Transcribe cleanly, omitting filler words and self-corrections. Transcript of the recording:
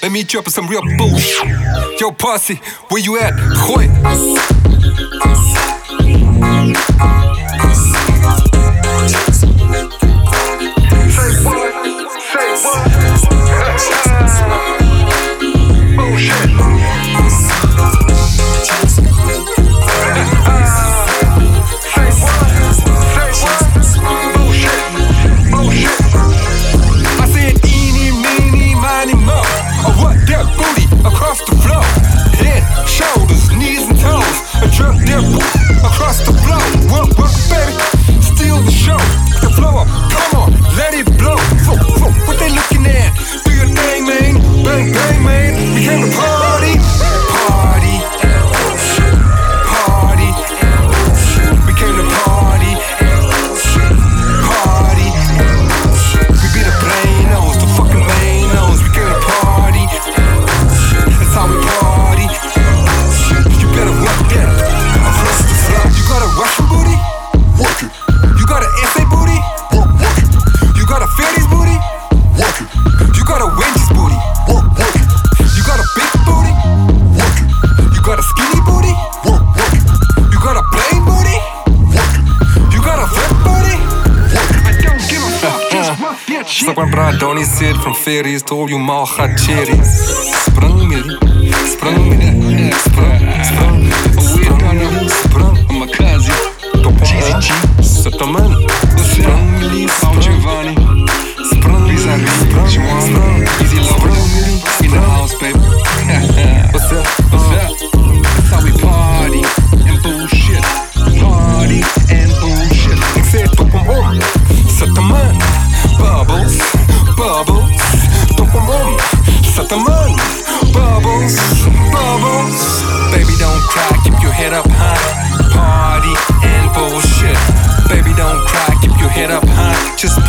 Let me drop some real bullshit. Yo, posse, where you at? Gooi. Say what? Say what? Bullshit. Say what? Say what? Bullshit. Bullshit. I said eeny, meeny, miny, mo. I work that booty across the floor. Head, shoulders, knees and toes. I drop that across the floor. Work, work, baby. Steal the show. The flow up. Come on, let it blow. What they looking at? Do your thing, man. Bang, bang, man. We came to party. Party. Party. We came to party. Party. We be the plainos, the fucking mainos. We came to party. That's how we party. You better work that across the floor. You got a Russian booty? Work it. You got an SA booty? Work it. You got a Fairies booty? Work it. You got a Wendy's booty? Work it. You got a big booty? Work it. You got a skinny booty? Work it. You got a plain booty? Work it. You got a fat booty? Work it. I don't give a fuck, just work that shit. Snap mijn braad, Donnie zit van Fairies, told you mal gaat cherries. Sprang millie, sprang millie, sprang, sprang, sprang, Makazi, Cheesy G, Sataman, sprang millie, sprang Giovanni, sprang vis-a-vis, sprang, sprang, Easy Lover, in the house, baby. What's up? What's up? That's how we party and bullshit. Party and bullshit. Ik zeg top hem om, zet hem aan. Bubbles, bubbles, top hem om, zet hem aan. Bubbles, bubbles. Baby don't cry, keep your head up high. Party and bullshit. Baby don't cry, keep your head up high. Just